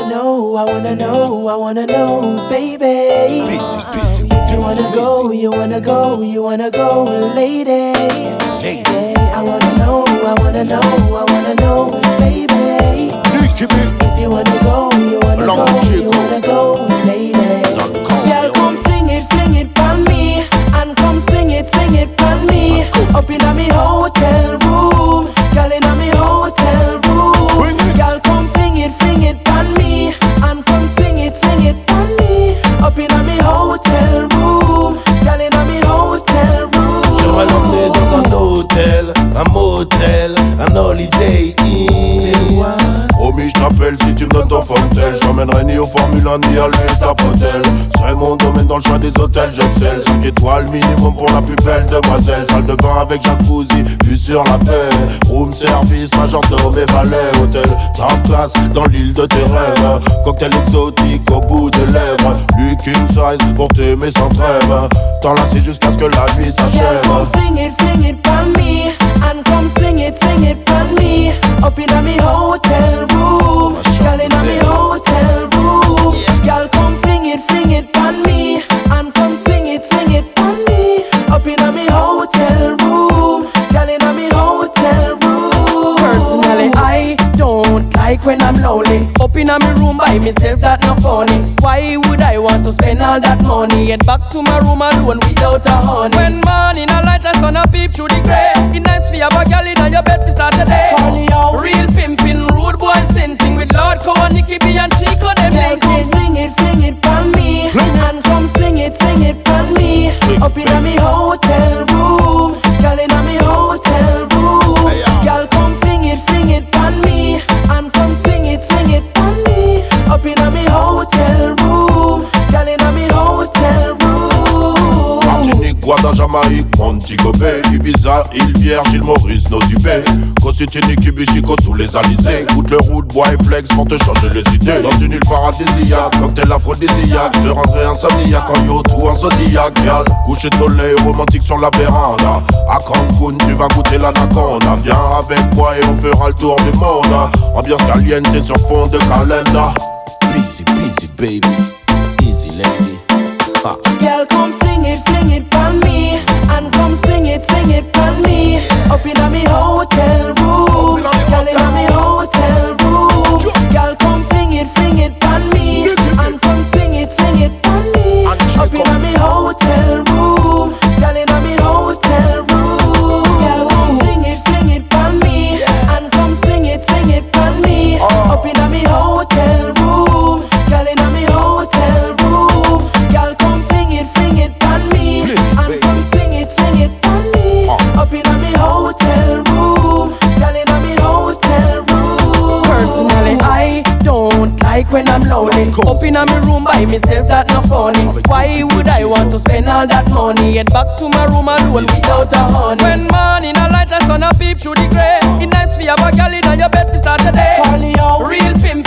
wanna know, baby. If you wanna go, lady. I wanna know, baby. If you wanna go, lady. Girl, come sing it pon me, and come swing it pon me. Up inna me hotel room, girl inna me hotel room. Girl, come sing it pon me, and come swing it pon me. Up inna me hotel room, girl inna me hotel room. J'aimerais l'emmener dans un hôtel, un motel, un holiday inn. Promis, je t'appelle si tu me donnes ton fauteuil. J'emmènerai ni au Formule 1 ni à l'huile Tapotel. C'est mon domaine dans le choix des hôtels, j'excelle. 5 étoiles minimum pour la plus belle demoiselle. Salle de bain avec jacuzzi, vue sur la paix. Room service, majordome et valet. Hôtel top class dans l'île de tes rêves. Cocktail exotique au bout des lèvres. King size pour t'aimer sans trêve. T'enlacer jusqu'à ce que la nuit s'achève. Come sing it pon me, and come swing it pon me. Up inna me hotel room, girl inna me hotel room. Girl, come sing it pon me, and come swing it pon me. Up inna me hotel room, girl inna me hotel room. Personally, I don't like when I'm lonely. Up inna me room by myself, that not funny. Why would I want to spend all that money? Head back to my room alone without a honey. When morning a light and sun a peep through the grey. It's nice for you have a girl inna your bed to start the day. Real pimpin', rude boy sinting with Lord Cowan, Nicky B and Chico them linking. Come sing it pon me, and come swing it pon me. Up inna me hotel room, girl inna me hotel room. Girl, come sing it pon me, and come swing it pon me. Up inna me hotel room, girl inna me hotel room. Martinique, Guada, Jamaïque, Montego Bay, Ibiza, île Vierge, île Maurice, Nosy-Bé. Cositini, Kibichico sous les alizés. Goûte le route, bois et flex pour te changer les idées. Dans une île paradisiaque, cocktail aphrodisiaque. Je rendrai insomniaque en yacht ou en zodiac, gal. Coucher de soleil romantique sur la véranda. À Cancun, tu vas goûter l'anaconda. Viens avec moi et on fera le tour du monde. Ambiance caliente sur fond de calenda. Busy, busy, baby. Easy, lady. Ha. Girl, come sing it pon me, and come swing it pon me. Up inna me hotel room, girl inna me hotel room. Girl, come sing it pon me, and come swing it pon me. Up inna me hotel room, girl inna me hotel room. Girl, come sing it pon me, and come swing it pon me. Up inna me hotel room, girl inna me hotel room. Girl, come sing it pon me, and come swing it pon me. Up inna me hotel room, girl inna me hotel room. Personally, I don't like when I'm lonely. Up inna me room by myself, that not funny. Why would I want to spend all that money? Head back to my room alone without a honey. When morning a light and sun a peep through the grey. It's nice for you have a girl inna your bed to start the day. Real pimp.